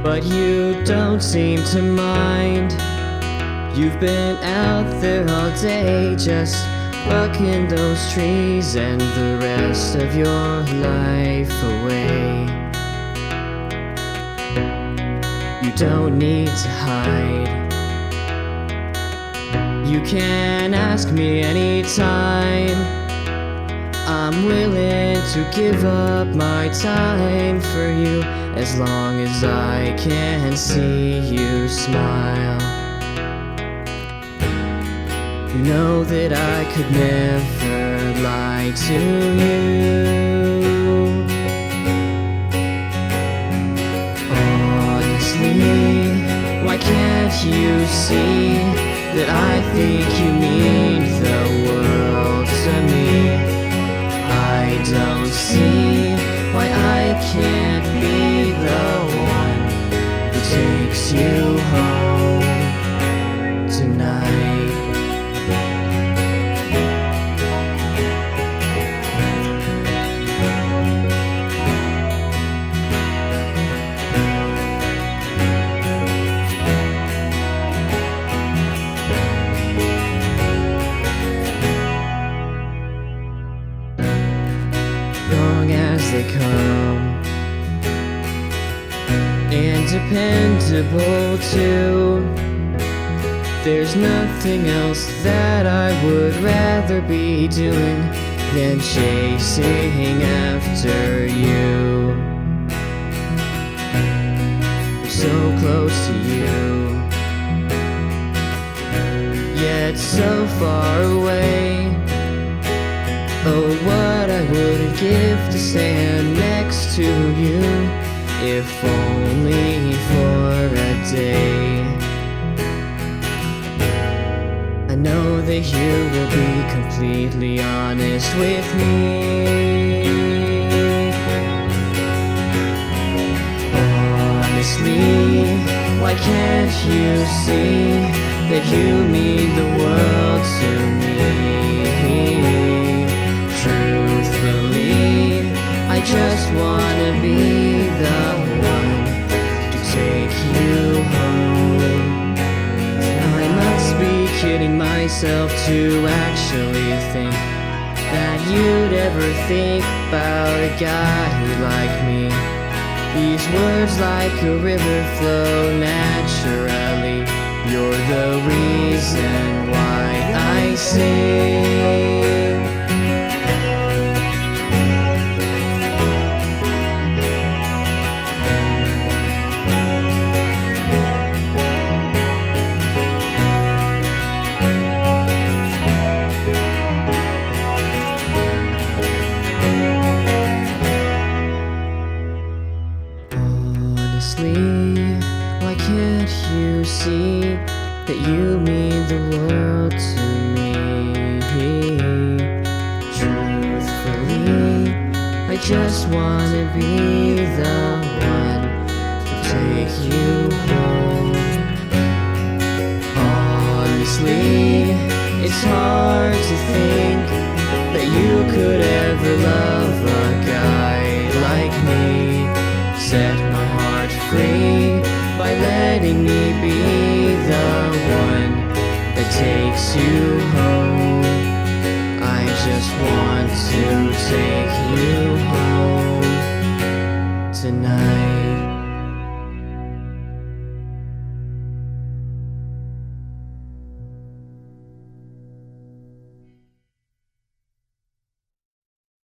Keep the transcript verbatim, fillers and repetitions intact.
but you don't seem to mind. You've been out there all day just bucking those trees and the rest of your life away. You don't need to hide. You can ask me anytime. I'm willing to give up my time for you as long as I can see you smile. You know that I could never lie to you. Honestly, why can't you see that I think you mean the world to me? I don't see why I can't be the one who takes you home tonight. Long as they come, and dependable too. There's nothing else that I would rather be doing than chasing after you. I'm so close to you, yet so far away. Oh, what I wouldn't give to stand next to you, if only for a day. I know that you will be completely honest with me. Honestly, why can't you see that you mean the world to me? Truthfully, I just wanna be the one to take you home. I must be kidding myself to actually think that you'd ever think about a guy like me. These words like a river flow naturally. You're the reason why I sing. Honestly, why can't you see that you mean the world to me? Truthfully, I just wanna be the one to take you home. Honestly, it's hard to think that you could ever love a guy like me. Set my heart free by letting me be the one that takes you home. I just want to take you home tonight.